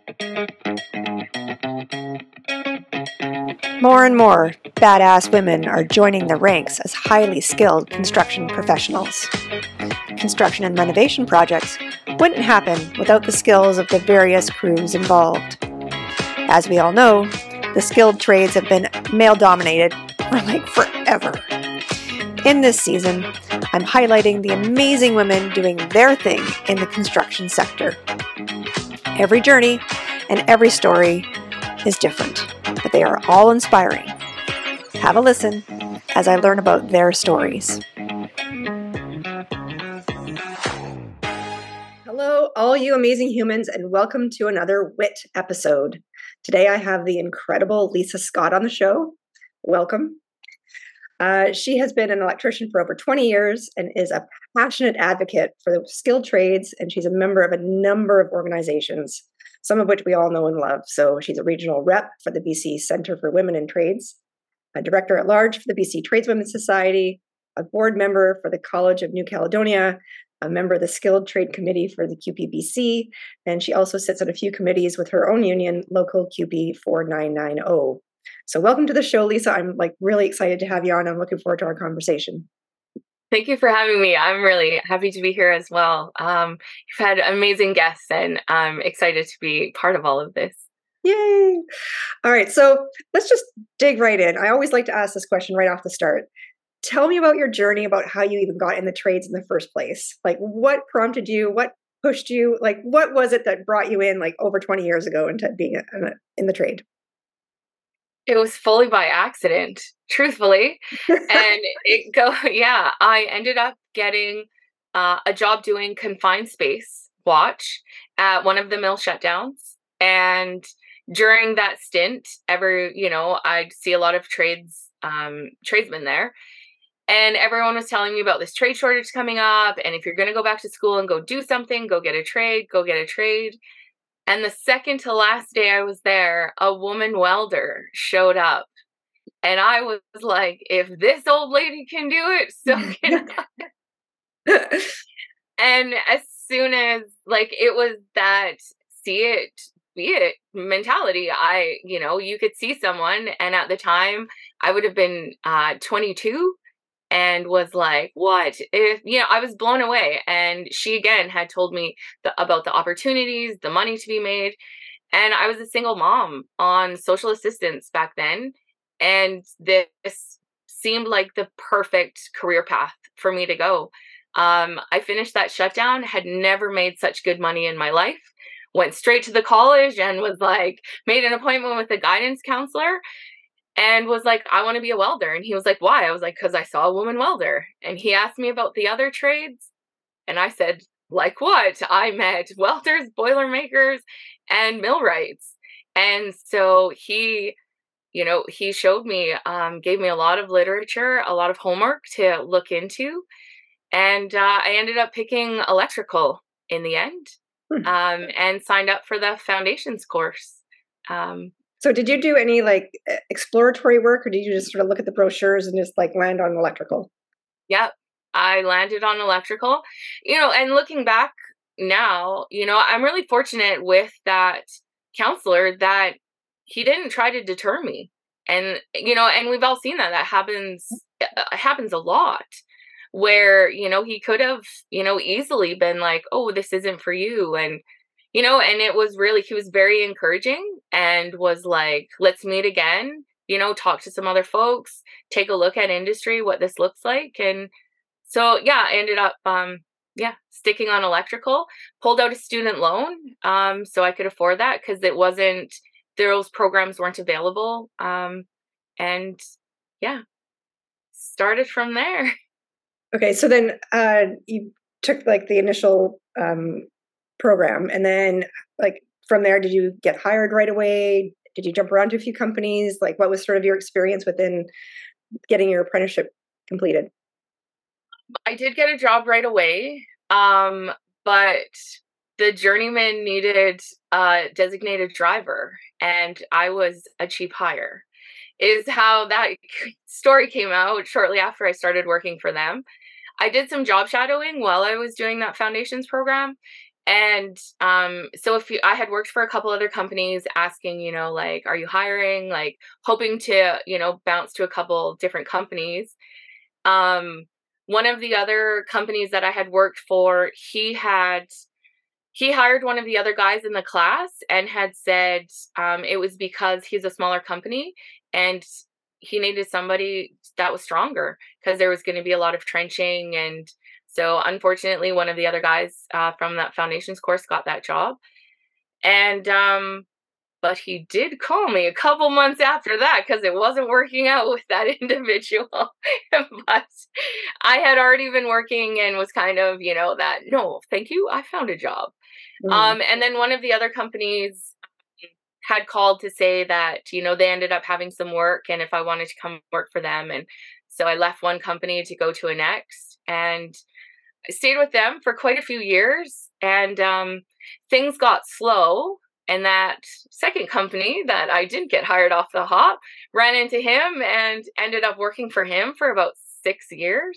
More and more badass women are joining the ranks as highly skilled construction professionals. Construction and renovation projects wouldn't happen without the skills of the various crews involved. As we all know, the skilled trades have been male-dominated for forever. In this season, I'm highlighting the amazing women doing their thing in the construction sector. Every journey and every story is different, but they are all inspiring. Have a listen as I learn about their stories. Hello, all you amazing humans, and welcome to another WIT episode. Today I have the incredible Lisa Scott on the show. Welcome. She has been an electrician for over 20 years and is a passionate advocate for the skilled trades, and she's a member of a number of organizations, some of which we all know and love. So she's a regional rep for the BC Centre for Women in Trades, a director at large for the BC Tradeswomen's Society, a board member for the College of New Caledonia, a member of the Skilled Trade Committee for the QPBC, and she also sits on a few committees with her own union, Local QP 4990. So welcome to the show, Lisa. I'm really excited to have you on. I'm looking forward to our conversation. Thank you for having me. I'm really happy to be here as well. You've had amazing guests, and I'm excited to be part of all of this. Yay! All right, so let's just dig right in. I always like to ask this question right off the start. Tell me about your journey, about how you even got in the trades in the first place. What prompted you? What pushed you? What was it that brought you in over 20 years ago into being in the trade? It was fully by accident, truthfully. And I ended up getting a job doing confined space watch at one of the mill shutdowns. And during that stint, I'd see a lot of tradesmen there. And everyone was telling me about this trade shortage coming up. And if you're going to go back to school and go do something, go get a trade. And the second to last day I was there, a woman welder showed up. And I was like, if this old lady can do it, so can I. And as soon as it was that see it, be it mentality, you could see someone. And at the time I would have been 22 and was like, what if, I was blown away. And she again had told me about the opportunities, the money to be made. And I was a single mom on social assistance back then. And this seemed like the perfect career path for me to go. I finished that shutdown, had never made such good money in my life, went straight to the college and was made an appointment with a guidance counselor. And was like, I want to be a welder. And he was like, why? I was like, because I saw a woman welder. And he asked me about the other trades. And I said, like what? I met welders, boilermakers, and millwrights. And so he showed me, gave me a lot of literature, a lot of homework to look into. And I ended up picking electrical in the end, and signed up for the foundations course. So did you do any exploratory work, or did you just sort of look at the brochures and just land on electrical? Yep. I landed on electrical, and looking back now, I'm really fortunate with that counselor that he didn't try to deter me. And, and we've all seen that happens a lot where, he could have, easily been like, oh, this isn't for you. And, and it was really, he was very encouraging and was like, let's meet again, talk to some other folks, take a look at industry, what this looks like. And so, I ended up, sticking on electrical, pulled out a student loan. So I could afford that because those programs weren't available. And started from there. Okay. So then, you took the initial, program, and then from there, did you get hired right away? Did you jump around to a few companies? What was sort of your experience within getting your apprenticeship completed? I did get a job right away, but the journeyman needed a designated driver, and I was a cheap hire, is how that story came out shortly after I started working for them. I did some job shadowing while I was doing that foundations program. And so I had worked for a couple other companies asking, like, are you hiring? Like hoping to, bounce to a couple different companies. Um, One of the other companies that I had worked for, he hired one of the other guys in the class and had said it was because he's a smaller company and he needed somebody that was stronger because there was going to be a lot of trenching. And so, unfortunately, one of the other guys from that foundations course got that job. And but he did call me a couple months after that because it wasn't working out with that individual. But I had already been working and was kind of, that no, thank you, I found a job. And then one of the other companies had called to say that, they ended up having some work and if I wanted to come work for them. And so I left one company to go to a next, and I stayed with them for quite a few years. And things got slow. And that second company that I didn't get hired off the hop, ran into him and ended up working for him for about 6 years.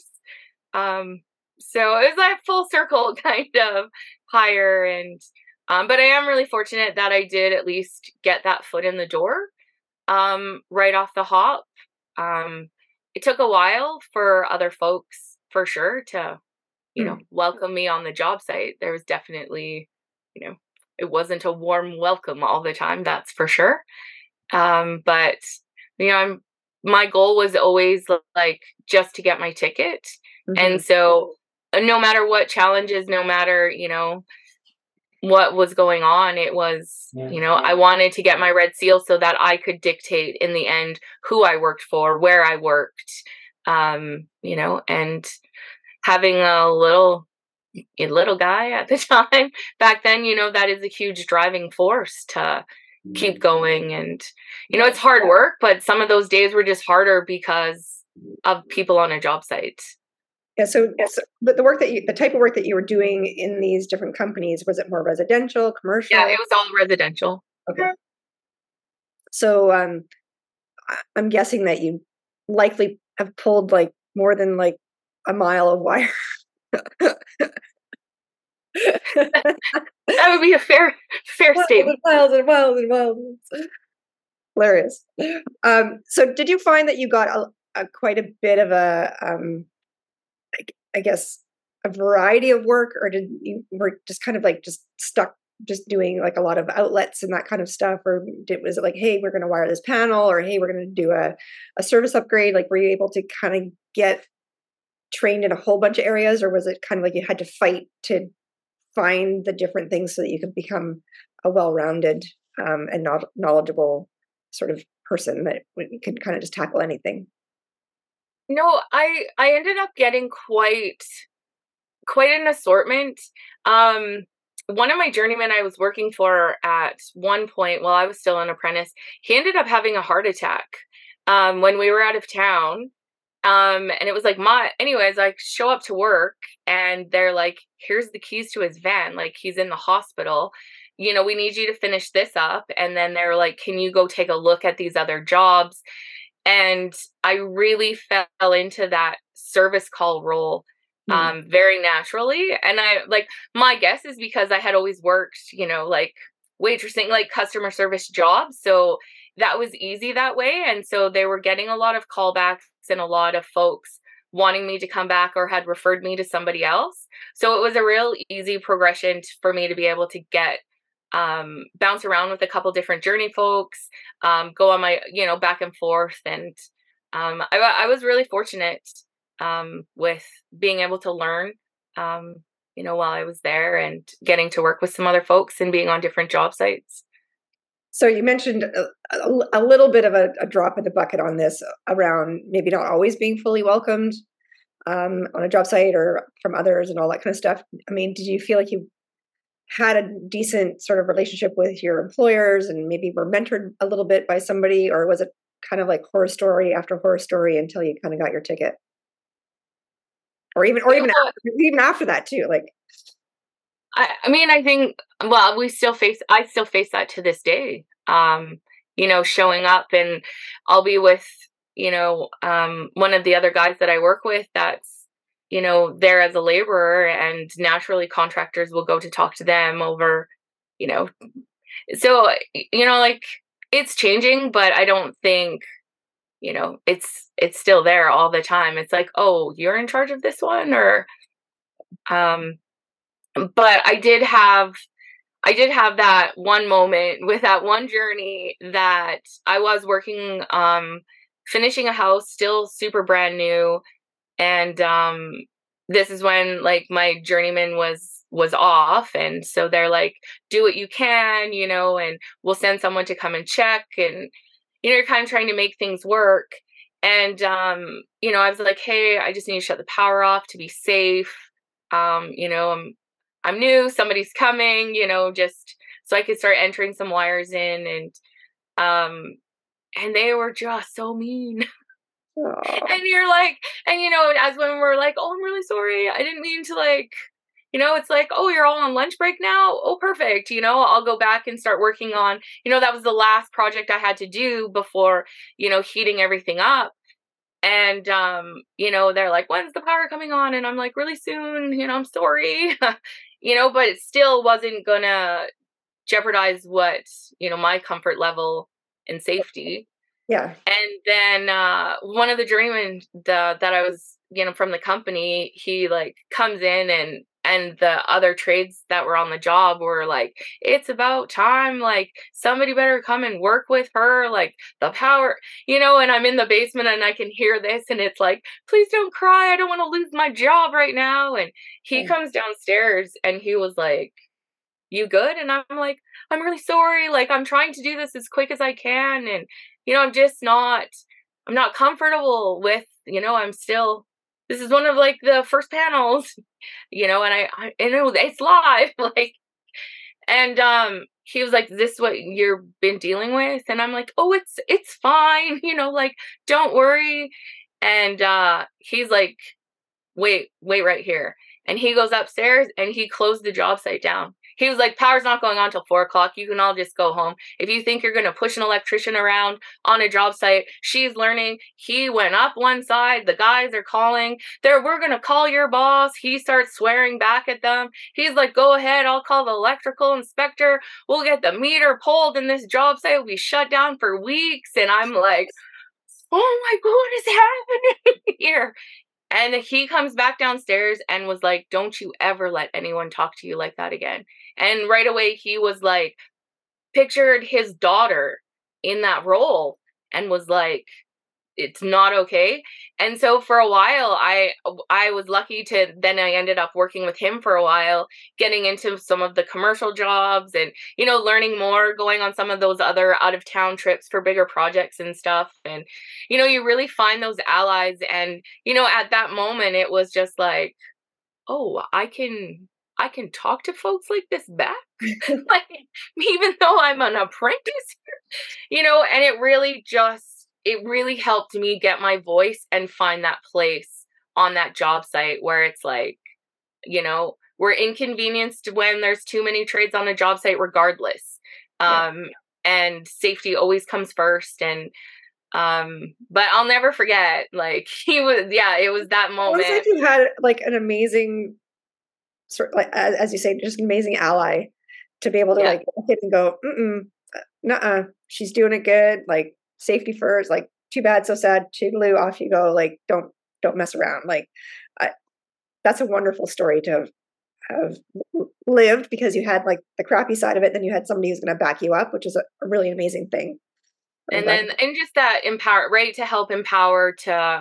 So it was like full circle kind of hire. And but I am really fortunate that I did at least get that foot in the door right off the hop. It took a while for other folks for sure to, welcome me on the job site. There was definitely, it wasn't a warm welcome all the time, that's for sure. But my goal was always like just to get my ticket. And so no matter what challenges, no matter, what was going on, it was, I wanted to get my red seal so that I could dictate in the end who I worked for, where I worked, and having a little guy at the time back then, that is a huge driving force to keep going. And, it's hard work, but some of those days were just harder because of people on a job site. Yeah. So but the type of work that you were doing in these different companies, was it more residential, commercial? Yeah, it was all residential. Okay. So I'm guessing that you likely have pulled like more than like a mile of wire. That would be a fair statement. Miles and miles and miles. Hilarious. So did you find that you got a quite a bit of a I guess a variety of work, or did you were just kind of like just stuck just doing like a lot of outlets and that kind of stuff, or was it like, hey, we're going to wire this panel, or hey, we're going to do a service upgrade? Like, were you able to kind of get trained in a whole bunch of areas, or was it kind of like you had to fight to find the different things so that you could become a well-rounded and knowledgeable sort of person that could kind of just tackle anything? No, I ended up getting quite an assortment. One of my journeymen I was working for at one point while I was still an apprentice, he ended up having a heart attack when we were out of town. And it was like anyways, I show up to work and they're like, here's the keys to his van. Like, he's in the hospital. We need you to finish this up. And then they're like, can you go take a look at these other jobs? And I really fell into that service call role very naturally. And my guess is because I had always worked, like waitressing, like customer service jobs. So that was easy that way. And so they were getting a lot of callbacks and a lot of folks wanting me to come back or had referred me to somebody else. So it was a real easy progression for me to be able to get bounce around with a couple different journey folks, go on my, back and forth. And I was really fortunate with being able to learn, while I was there and getting to work with some other folks and being on different job sites. So you mentioned a little bit of a drop in the bucket on this around maybe not always being fully welcomed on a job site or from others and all that kind of stuff. I mean, did you feel like you had a decent sort of relationship with your employers and maybe were mentored a little bit by somebody, or was it kind of like horror story after horror story until you kind of got your ticket? Or even after that too, like. I mean, I think, well, I still face that to this day. Showing up and I'll be with, one of the other guys that I work with that's there as a laborer, and naturally contractors will go to talk to them over, you know, so, like, it's changing, but I don't think, it's still there all the time. It's like, "Oh, you're in charge of this one?" Or, um, but I did have that one moment with that one journey that I was working, finishing a house, still super brand new, and this is when, like, my journeyman was off, and so they're like, do what you can, and we'll send someone to come and check, and you're kind of trying to make things work. And I was like, hey, I just need to shut the power off to be safe. I'm new, somebody's coming, just so I could start entering some wires in. And they were just so mean. Oh, And you're like, and as when we're like, oh, I'm really sorry, I didn't mean to, like, it's like, oh, you're all on lunch break now, oh, perfect, I'll go back and start working on, that was the last project I had to do before, heating everything up. And they're like, when's the power coming on? And I'm like, really soon, I'm sorry. But it still wasn't gonna jeopardize what, my comfort level and safety. yeah. And then one of the journeymen that I was, from the company, he, like, comes in, and the other trades that were on the job were like, it's about time, like, somebody better come and work with her, like, the power, and I'm in the basement and I can hear this, and it's like, please don't cry, I don't want to lose my job right now. And he Oh, comes downstairs and he was like, you good? And I'm like, I'm really sorry. Like, I'm trying to do this as quick as I can. And, I'm not comfortable with, I'm still, this is one of, like, the first panels, and it's live. Like, and, he was like, is this what you've been dealing with? And I'm like, oh, it's fine. Like, don't worry. And, he's like, wait right here. And he goes upstairs and he closed the job site down. He was like, power's not going on till 4 o'clock. You can all just go home. If you think you're going to push an electrician around on a job site, she's learning. He went up one side. The guys are calling. We're going to call your boss. He starts swearing back at them. He's like, go ahead. I'll call the electrical inspector. We'll get the meter pulled and this job site will be shut down for weeks. And I'm like, oh my God, what is happening here? And he comes back downstairs and was like, don't you ever let anyone talk to you like that again. And right away, he was like, pictured his daughter in that role and was like, it's not okay. And so for a while, I was lucky to, then I ended up working with him for a while, getting into some of the commercial jobs, and learning more, going on some of those other out of town trips for bigger projects and stuff. And you really find those allies. And at that moment it was just like, oh, I can talk to folks like this back. Like, even though I'm an apprentice, and it really helped me get my voice and find that place on that job site where it's like, we're inconvenienced when there's too many trades on a job site regardless. yeah. Um, and safety always comes first. And but I'll never forget, like, it was that Well, it's like moment. you had like an amazing sort, like, as you say, just an amazing ally to be able to Yeah. like look at and go, nuh-uh, she's doing it good. Like, safety first. Like, too bad, so sad. Toodaloo, off you go. Like, don't mess around. Like, I, that's a wonderful story to have lived, because you had like the crappy side of it, then you had somebody who's going to back you up, which is a really amazing thing. I'm And glad. then, and just that empower, right, to help empower, to,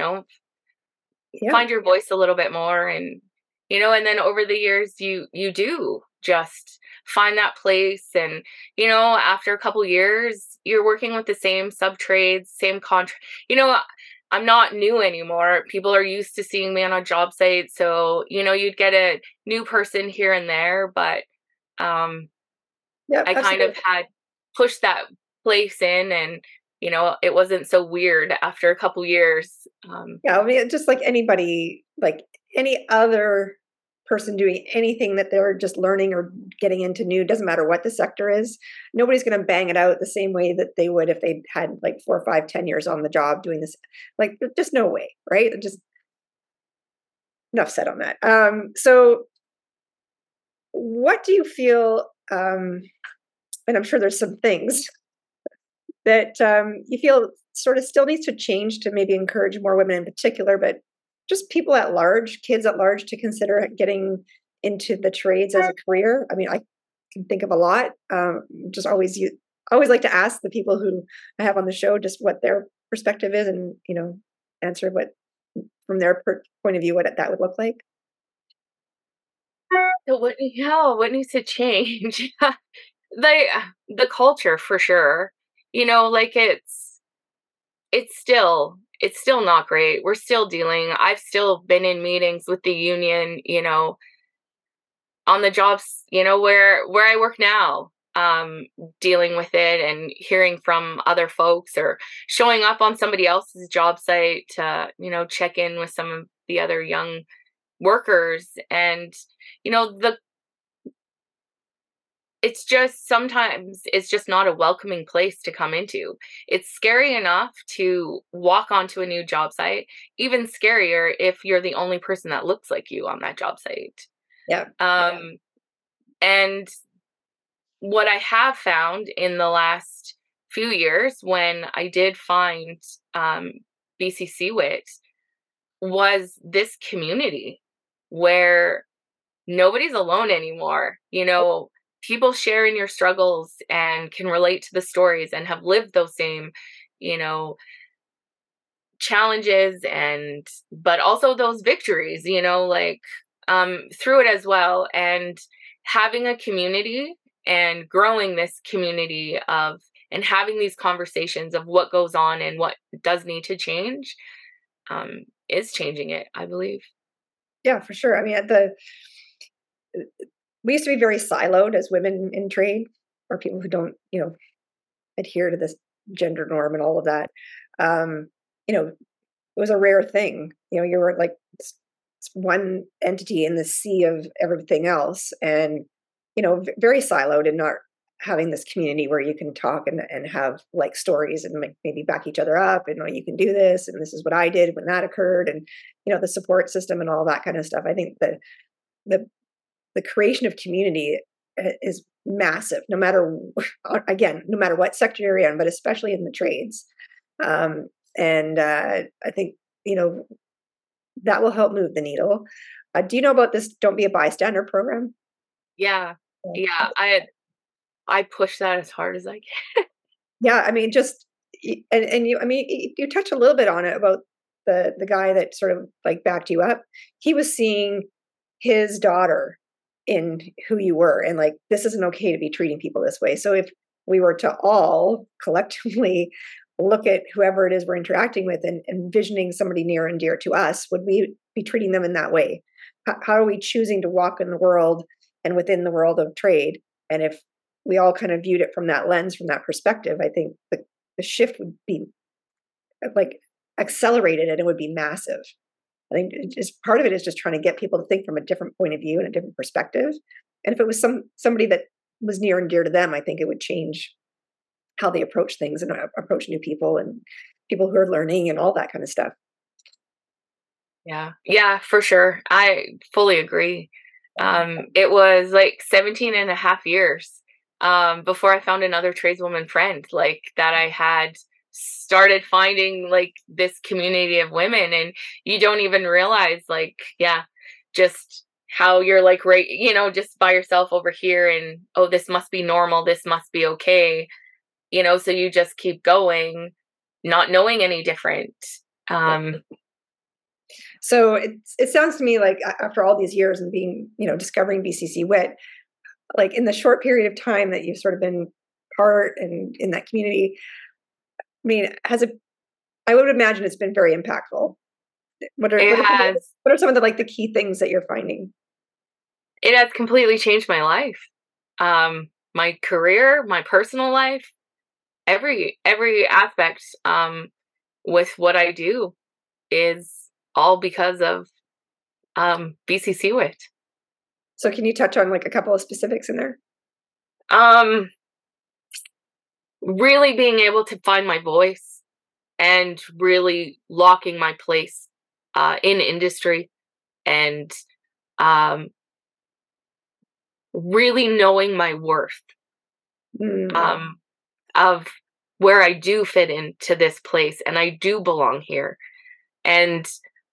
Yeah, find your voice a little bit more. And and then over the years, you do just find that place. And after a couple years, you're working with the same sub trades, same contract. I'm not new anymore. People are used to seeing me on a job site, so you'd get a new person here and there. But um yeah, I kind absolutely. of had pushed that place in, and it wasn't so weird after a couple years. Yeah, I mean, just like anybody, like any other person doing anything that they're just learning or getting into new, doesn't matter what the sector is, nobody's going to bang it out the same way that they would if they had like 4 or 5, 10 years on the job doing this. Like, there's just no way, right? It just enough said on that. So what do you feel, and I'm sure there's some things that you feel sort of still needs to change to maybe encourage more women in particular, but just people at large, kids at large, to consider getting into the trades as a career? I mean, I can think of a lot. Just always like to ask the people who I have on the show just what their perspective is, and answer what from their point of view what that would look like. So what needs to change? the the culture for sure. Like it's still not great. We're still dealing. I've still been in meetings with the union, on the jobs, where I work now, dealing with it and hearing from other folks, or showing up on somebody else's job site to, check in with some of the other young workers. And, the it's just sometimes it's just not a welcoming place to come into. It's scary enough to walk onto a new job site, even scarier if you're the only person that looks like you on that job site. Yeah. And what I have found in the last few years, when I did find BCC WIT, was this community where nobody's alone anymore. People share in your struggles and can relate to the stories and have lived those same, you know, challenges, but also those victories, through it as well. And having a community and growing this community and having these conversations of what goes on and what does need to change, is changing it, I believe. Yeah, for sure. I mean, we used to be very siloed as women in trade, or people who don't, adhere to this gender norm and all of that. It was a rare thing. You were like one entity in the sea of everything else, and very siloed, and not having this community where you can talk and have like stories and maybe back each other up, and you can do this, and this is what I did when that occurred, and the support system and all that kind of stuff. I think the the creation of community is massive, no matter no matter what sector you're in, but especially in the trades. And I think that will help move the needle. Do you know about this "Don't Be a Bystander" program? Yeah. Yeah. I push that as hard as I can. Yeah, I mean, just and you, I mean, you touch a little bit on it about the guy that sort of like backed you up. He was seeing his daughter in who you were, and like, this isn't okay to be treating people this way. So if we were to all collectively look at whoever it is we're interacting with, and envisioning somebody near and dear to us, would we be treating them in that way? How are we choosing to walk in the world and within the world of trade? And if we all kind of viewed it from that lens, from that perspective, I think the shift would be like accelerated, and it would be massive. I think just part of it is just trying to get people to think from a different point of view and a different perspective. And if it was somebody that was near and dear to them, I think it would change how they approach things, and approach new people and people who are learning and all that kind of stuff. Yeah. Yeah, for sure. I fully agree. It was like 17 and a half years before I found another tradeswoman friend like that. I had started finding like this community of women, and you don't even realize, like, yeah, just how you're like, right, just by yourself over here, and oh, this must be normal, this must be okay, so you just keep going, not knowing any different. um So it sounds to me like after all these years and being, discovering BCC WIT, like in the short period of time that you've sort of been part and in that community, I mean, I would imagine it's been very impactful. it has What are some of the like the key things that you're finding? it has completely changed my life, my career, my personal life, every aspect, with what I do is all because of BCC WIT. So can you touch on like a couple of specifics in there? Um, really being able to find my voice and really locking my place in industry. and um, really knowing my worth, Mm. um, of where I do fit into this place and I do belong here. And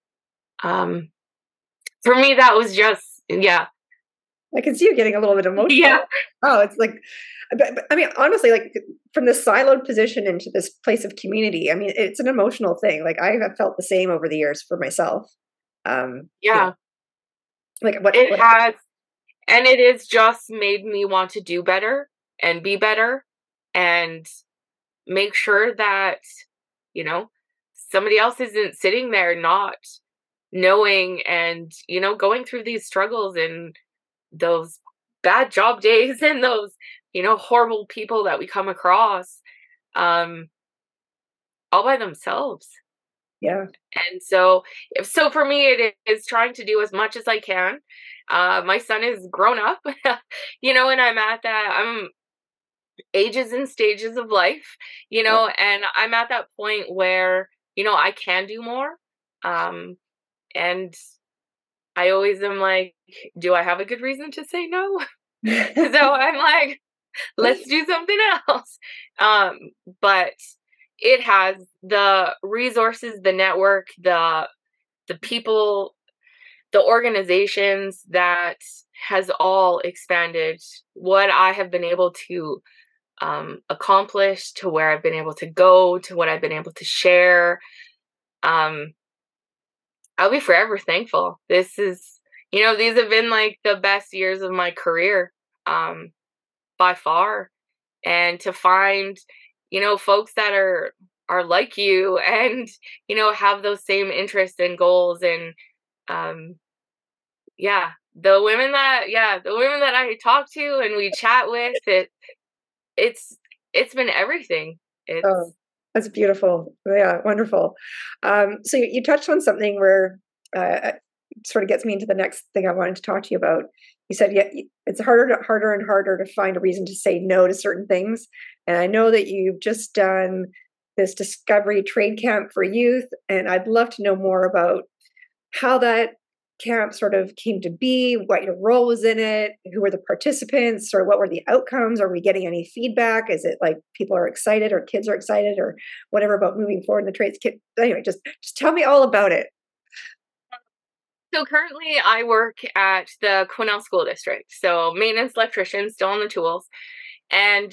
um, for me, that was just, yeah, I can see you getting a little bit yeah, emotional. Oh, it's like, but I mean, honestly, like from this siloed position into this place of community, I mean, it's an emotional thing. Like I have felt the same over the years for myself. You know, yeah, like it what, has. And it has just made me want to do better and be better and make sure that, you know, somebody else isn't sitting there not knowing and, going through these struggles and those bad job days and those, horrible people that we come across, um, all by themselves. yeah, And so for me, it is trying to do as much as I can. My son is grown up, and I'm ages and stages of life, yeah. and I'm at that point where, I can do more. Um, and I always am like, do I have a good reason to say no? So I'm like, let's do something else. Um, but it has the resources, the network, the people, the organizations that has all expanded what I have been able to accomplish, to where I've been able to go, to what I've been able to share. Um, I'll be forever thankful. These have been like the best years of my career, um, by far. And to find, folks that are like you and, have those same interests and goals and, um, yeah, the women that I talk to and we chat with, it's it's been everything. Oh, It's that's beautiful. Yeah, wonderful. So you touched on something where it sort of gets me into the next thing I wanted to talk to you about. You said, yeah, it's harder and harder to find a reason to say no to certain things. And I know that you've just done this discovery trade camp for youth, and I'd love to know more about how that camp sort of came to be, what your role was in it, who were the participants, or what were the outcomes? Are we getting any feedback? Is it like people are excited, or kids are excited, or whatever about moving forward in the trades? Anyway, just tell me all about it. So currently I work at the Quesnel School District. So maintenance electrician, still on the tools. And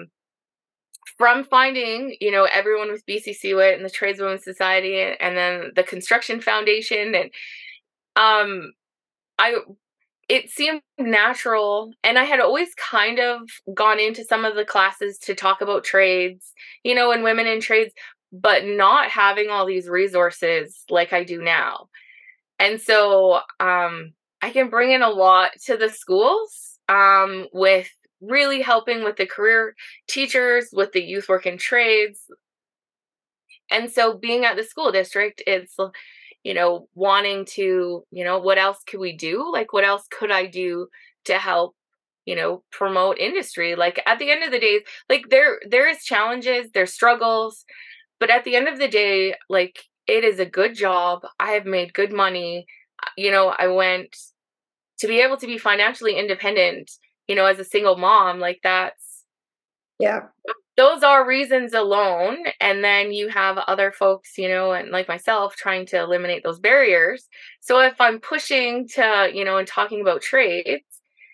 from finding, everyone with BCCWIT and the Tradeswomen's Society and then the Construction Foundation, and um I it seemed natural, and I had always kind of gone into some of the classes to talk about trades, and women in trades, but not having all these resources like I do now. And so I can bring in a lot to the schools, with really helping with the career teachers, with the youth work in trades. And so being at the school district, it's, wanting to, what else could we do? Like, what else could I do to help, promote industry? Like at the end of the day, like there is challenges, there's struggles, but at the end of the day, like it is a good job. I have made good money. I went to be able to be financially independent, as a single mom, like Yeah, those are reasons alone. And then you have other folks, and like myself trying to eliminate those barriers. So if I'm pushing to, and talking about trades,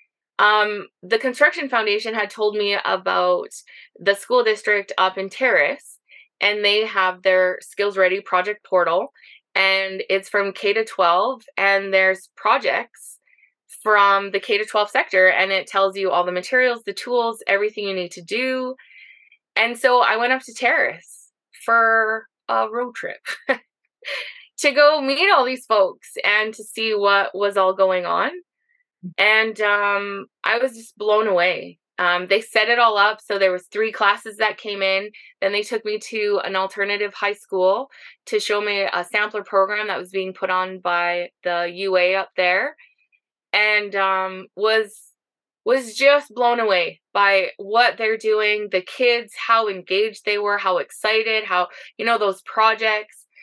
the Construction Foundation had told me about the school district up in Terrace, and they have their Skills Ready project portal, and it's from K to 12, and there's projects from the K to 12 sector, and it tells you all the materials, the tools, everything you need to do. And so I went up to Terrace for a road trip to go meet all these folks and to see what was all going on. And I was just blown away. They set it all up, so there was 3 classes that came in. Then they took me to an alternative high school to show me a sampler program that was being put on by the UA up there, and was just blown away by what they're doing, the kids, how engaged they were, how excited, how, those projects.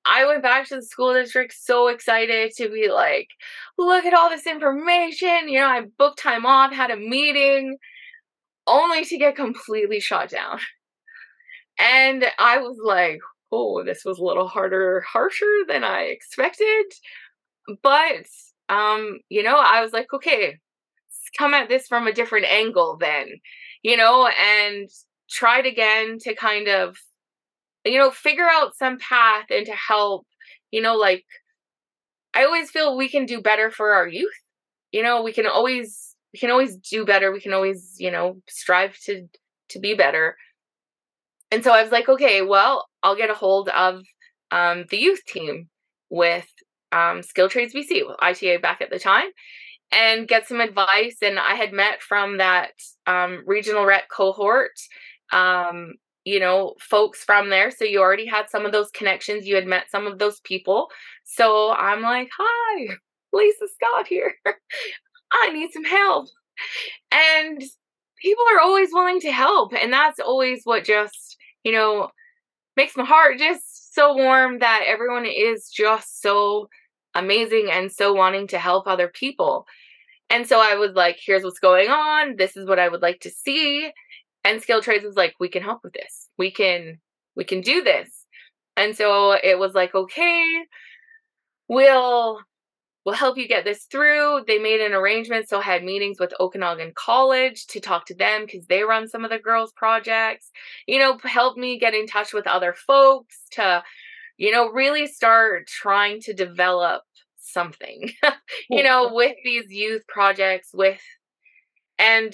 I went back to the school district so excited to be like, look at all this information. You know, I booked time off, had a meeting, only to get completely shot down. And I was like, oh, this was a little harsher than I expected. But, you know, I was like, okay, let's come at this from a different angle then, you know, and tried again to kind of, you know, figure out some path and to help, you know, like, I always feel we can do better for our youth. You know, we can always do better. We can always, you know, strive to be better. And so I was like, okay, well, I'll get a hold of the youth team with Skill Trades BC, ITA back at the time, and get some advice. And I had met from that regional rec cohort, you know, folks from there. So you already had some of those connections. You had met some of those people. So I'm like, hi, Lisa Scott here. I need some help. And people are always willing to help. And that's always what just, you know, makes my heart just so warm, that everyone is just so amazing and so wanting to help other people. And so I was like, here's what's going on. This is what I would like to see. And Skill Trades was like, we can help with this. We can do this. And so it was like, okay, we'll help you get this through. They made an arrangement. So I had meetings with Okanagan College to talk to them because they run some of the girls' projects, you know, help me get in touch with other folks to, you know, really start trying to develop something, you know, with these youth projects and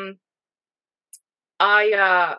I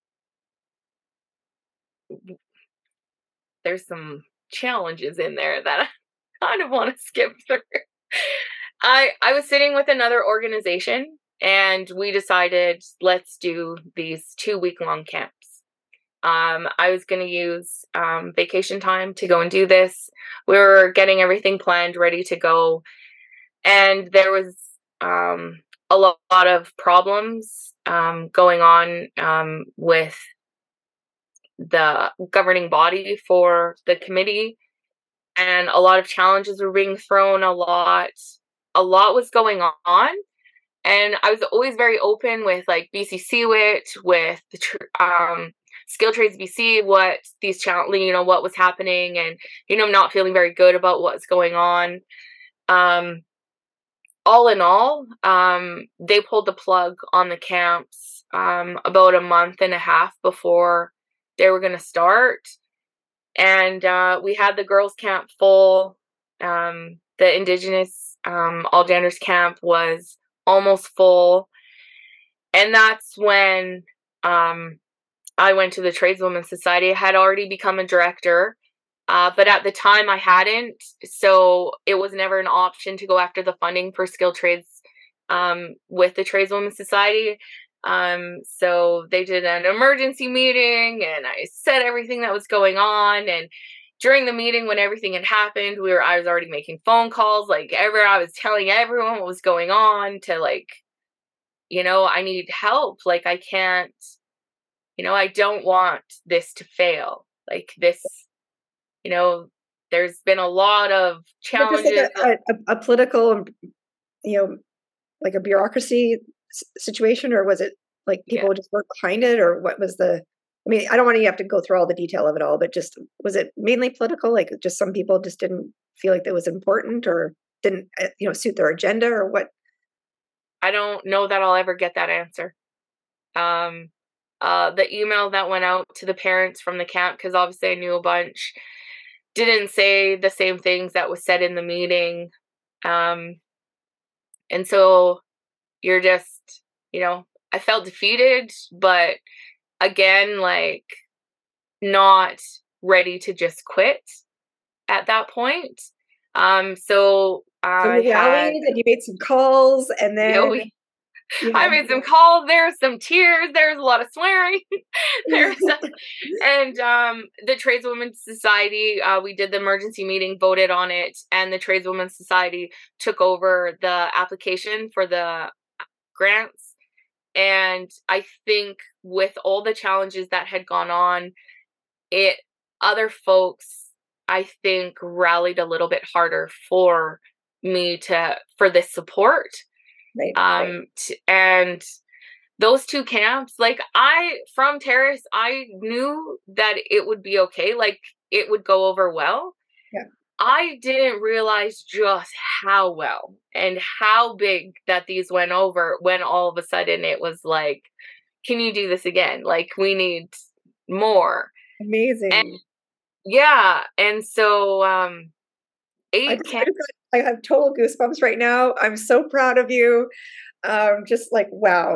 there's some challenges in there that I kind of want to skip through. I was sitting with another organization and we decided let's do these 2-week-long camps. I was going to use vacation time to go and do this. We were getting everything planned, ready to go. And there was a lot of problems going on with the governing body for the committee. And a lot of challenges were being thrown, a lot was going on. And I was always very open with like BC CWIT, with the Skill Trades BC, what these challenges, you know, what was happening, and, you know, not feeling very good about what's going on. All in all, they pulled the plug on the camps about a month and a half before they were going to start. And we had the girls' camp full. The Indigenous all genders camp was almost full. And that's when I went to the Tradeswomen's Society. I had already become a director, but at the time I hadn't. So it was never an option to go after the funding for skilled trades with the Tradeswomen's Society. So they did an emergency meeting and I said everything that was going on. And during the meeting, when everything had happened, I was already making phone calls. I was telling everyone what was going on to, like, you know, I need help. Like, I can't, you know, I don't want this to fail. Like this, you know, there's been a lot of challenges. Like a political, you know, like a bureaucracy situation, or was it like people just weren't behind it, or what was the? I mean, I don't want you to have to go through all the detail of it all, but just was it mainly political? Like, just some people just didn't feel like that was important, or didn't, you know, suit their agenda, or what? I don't know that I'll ever get that answer. The email that went out to the parents from the camp, because obviously I knew a bunch, didn't say the same things that was said in the meeting. And so you're just, you know, I felt defeated, but again, like, not ready to just quit at that point. So I rallied and you made some calls, and then I made some calls. There's some tears. There's a lot of swearing. And the Tradeswomen's Society, we did the emergency meeting, voted on it, and the Tradeswomen's Society took over the application for the grants. And I think with all the challenges that had gone on, other folks I think, rallied a little bit harder for me for this support. Right. And those two camps, like, from Terrace, I knew that it would be okay. Like, it would go over well. Yeah. I didn't realize just how well and how big that these went over when all of a sudden it was like, can you do this again? Like, we need more. And Amazing. yeah. And so, I 8 just, I camps. just I have total goosebumps right now. I'm so proud of you. Just like, wow.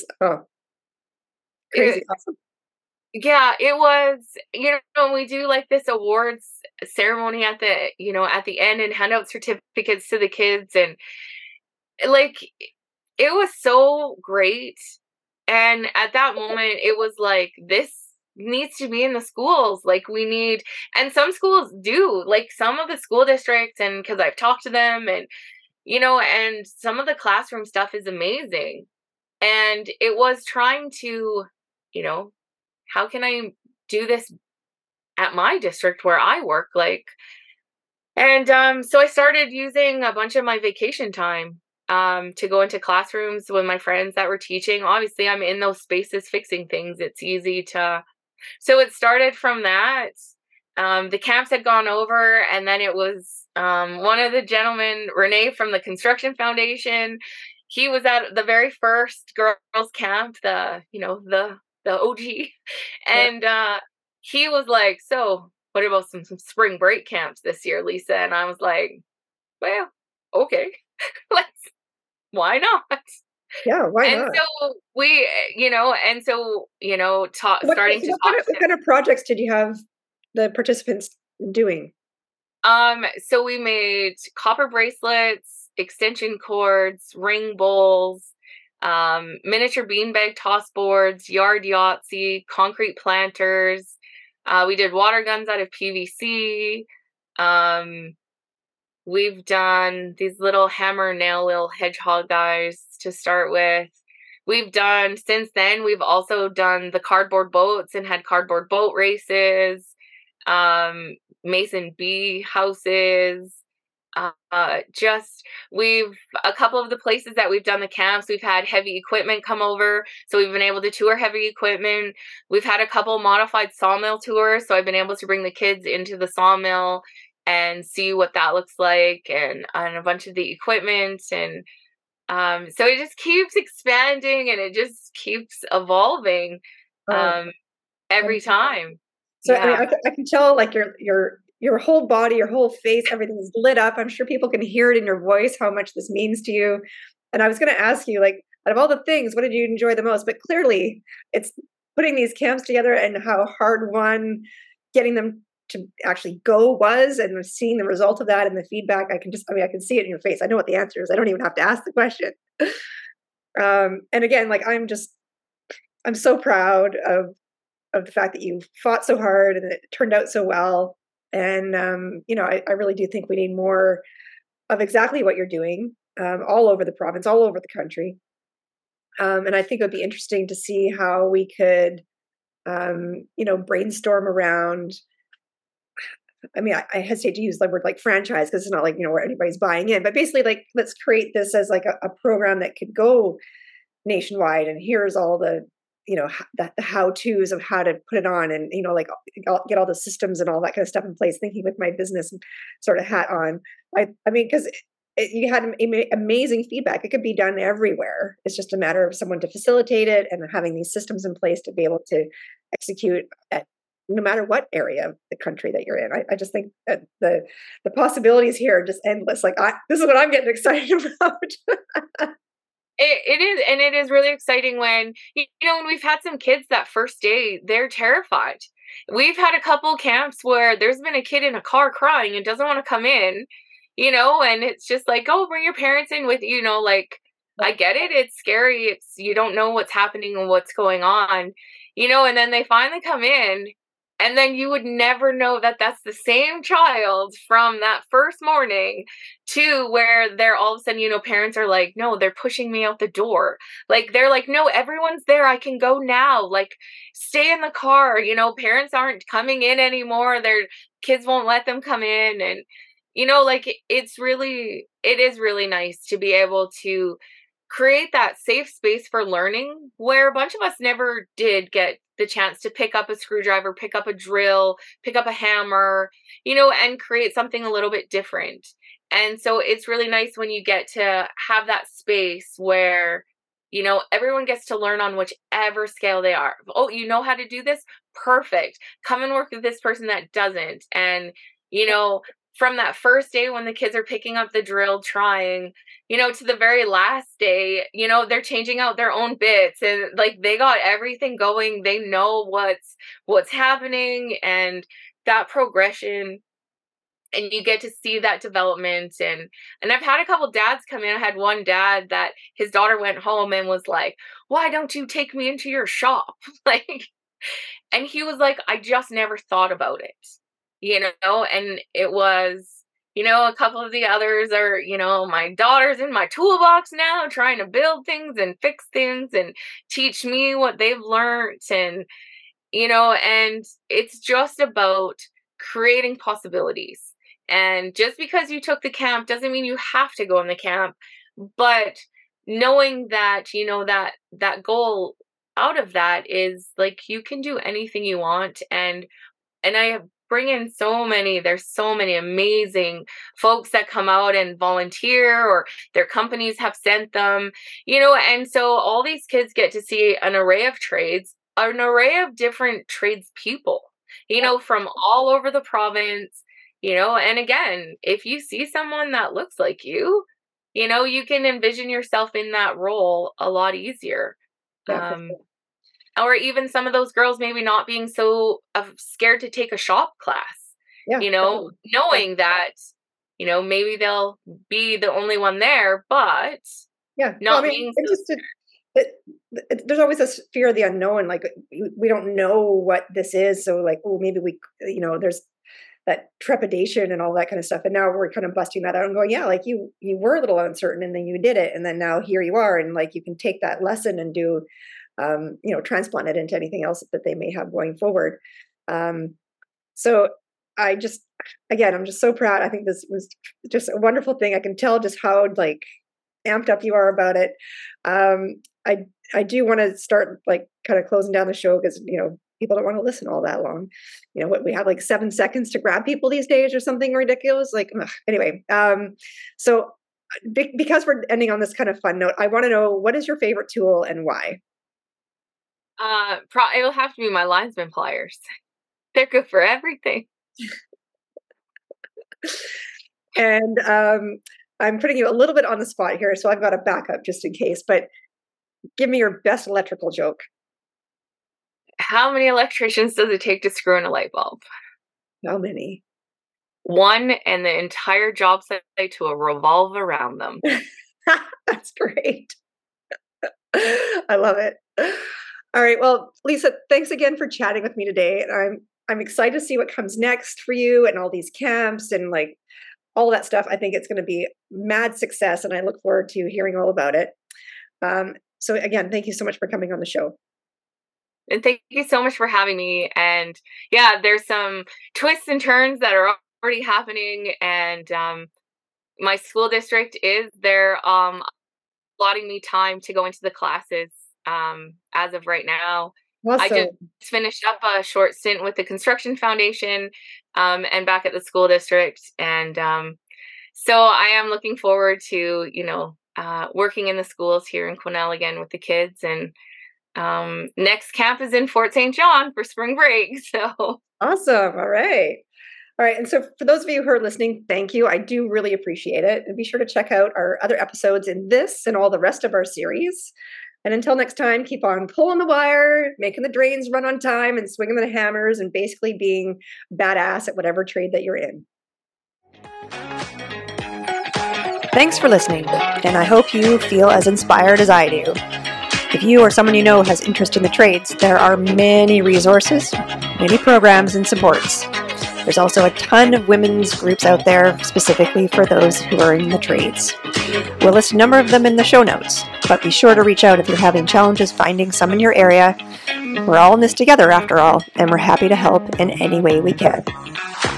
Crazy awesome. Yeah, it was, we do like this awards ceremony at the end and hand out certificates to the kids, and like, it was so great. And at that moment it was like, this needs to be in the schools. Like, we need, and some schools do, like some of the school districts, and because I've talked to them, and and some of the classroom stuff is amazing. And it was trying to, you know, how can I do this at my district where I work? Like, and so I started using a bunch of my vacation time to go into classrooms with my friends that were teaching. Obviously, I'm in those spaces fixing things. It's easy to. So it started from that. The camps had gone over, and then it was one of the gentlemen, Renee from the Construction Foundation. He was at the very first girls' camp, the OG, Yeah. and he was like, "So, what about some spring break camps this year, Lisa?" And I was like, "Well, okay, let's. Why not?" Yeah. Why And not? so we, starting So to talk to what kind of projects did you have the participants doing? So we made copper bracelets, extension cords, ring bowls, miniature beanbag toss boards, yard Yahtzee, concrete planters. We did water guns out of PVC. Um, we've done these little hammer nail little hedgehog guys to start with. Since then, we've also done the cardboard boats and had cardboard boat races, um, Mason bee houses. Just we've a couple of the places that we've done the camps, we've had heavy equipment come over, so we've been able to tour heavy equipment. We've had a couple modified sawmill tours, so I've been able to bring the kids into the sawmill and see what that looks like, and a bunch of the equipment. And so it just keeps expanding and it just keeps evolving Oh, um, every time. so I mean, Yeah. I can tell like your whole body, your whole face, everything is lit up. I'm sure people can hear it in your voice how much this means to you. And I was going to ask you, like, out of all the things, what did you enjoy the most? But clearly, it's putting these camps together and how hard won getting them to actually go was, and seeing the result of that and the feedback. I can see it in your face. I know what the answer is. I don't even have to ask the question. And again, like I'm so proud of the fact that you fought so hard and it turned out so well. And I really do think we need more of exactly what you're doing, all over the province, all over the country. And I think it would be interesting to see how we could, brainstorm around. I mean, I hesitate to use the word like franchise because it's not like, where anybody's buying in, but basically, like, let's create this as like a program that could go nationwide, and here's all the the how to's of how to put it on, and like, I'll get all the systems and all that kind of stuff in place, thinking with my business sort of hat on. I mean, because you had amazing feedback. It could be done everywhere. It's just a matter of someone to facilitate it and having these systems in place to be able to execute at no matter what area of the country that you're in. I just think that the possibilities here are just endless. Like, this is what I'm getting excited about. It is, and it is really exciting when when we've had some kids that first day, they're terrified. We've had a couple camps where there's been a kid in a car crying and doesn't want to come in, and it's just like, oh, bring your parents in with you. Like, I get it, it's scary, you don't know what's happening and what's going on, and then they finally come in, And then you would never know that that's the same child from that first morning to where they're all of a sudden, you know, parents are like, no, they're pushing me out the door. Like, they're like, no, everyone's there. I can go now. Like, stay in the car. You know, parents aren't coming in anymore. Their kids won't let them come in. And, you know, like, it is really nice to be able to create that safe space for learning where a bunch of us never did get the chance to pick up a screwdriver, pick up a drill, pick up a hammer, you know, and create something a little bit different. And so it's really nice when you get to have that space where, you know, everyone gets to learn on whichever scale they are. Oh, you know how to do this? Perfect. Come and work with this person that doesn't. And, you know, from that first day when the kids are picking up the drill, trying, you know, to the very last day, you know, they're changing out their own bits and like they got everything going. They know what's happening and that progression. And you get to see that development. And I've had a couple dads come in. I had one dad that his daughter went home and was like, why don't you take me into your shop? Like, and he was like, I just never thought about it, you know, and it was, you know, a couple of the others are, you know, my daughter's in my toolbox now trying to build things and fix things and teach me what they've learned. And, you know, and it's just about creating possibilities. And just because you took the camp doesn't mean you have to go in the camp, but knowing that, you know, that goal out of that is like, you can do anything you want. And I bring in there's so many amazing folks that come out and volunteer or their companies have sent them, you know, and so all these kids get to see an array of trades, an array of different tradespeople, you know, from all over the province, you know, and again, if you see someone that looks like you know, you can envision yourself in that role a lot easier. Or even some of those girls maybe not being so scared to take a shop class, you know, knowing that, you know, maybe they'll be the only one there, but there's always this fear of the unknown. Like we don't know what this is. So like, oh, maybe we, you know, there's that trepidation and all that kind of stuff. And now we're kind of busting that out and going, yeah, like you were a little uncertain and then you did it. And then now here you are. And like, you can take that lesson and do, you know, transplant it into anything else that they may have going forward. So I'm just so proud. I think this was just a wonderful thing. I can tell just how like amped up you are about it. I do want to start like kind of closing down the show because, you know, people don't want to listen all that long. You know, what we have like 7 seconds to grab people these days or something ridiculous. Like, anyway, so because we're ending on this kind of fun note, I want to know, what is your favorite tool and why? It'll have to be my linesman pliers. They're good for everything. And I'm putting you a little bit on the spot here, so I've got a backup just in case, but give me your best electrical joke. How many electricians does it take to screw in a light bulb? How many? One, and the entire job site to revolve around them. That's great. I love it. All right. Well, Lisa, thanks again for chatting with me today. And I'm excited to see what comes next for you and all these camps and like all that stuff. I think it's going to be mad success, and I look forward to hearing all about it. So again, thank you so much for coming on the show. And thank you so much for having me. And yeah, there's some twists and turns that are already happening. And my school district they're allotting me time to go into the classes as of right now. Awesome. I just finished up a short stint with the Construction Foundation and back at the school district. And so I am looking forward to, you know, working in the schools here in Quesnel again with the kids. And next camp is in Fort St. John for spring break. So awesome. All right. And so for those of you who are listening, thank you. I do really appreciate it. And be sure to check out our other episodes in this and all the rest of our series. And until next time, keep on pulling the wire, making the drains run on time, and swinging the hammers, and basically being badass at whatever trade that you're in. Thanks for listening, and I hope you feel as inspired as I do. If you or someone you know has interest in the trades, there are many resources, many programs and supports. There's also a ton of women's groups out there specifically for those who are in the trades. We'll list a number of them in the show notes, but be sure to reach out if you're having challenges finding some in your area. We're all in this together after all, and we're happy to help in any way we can.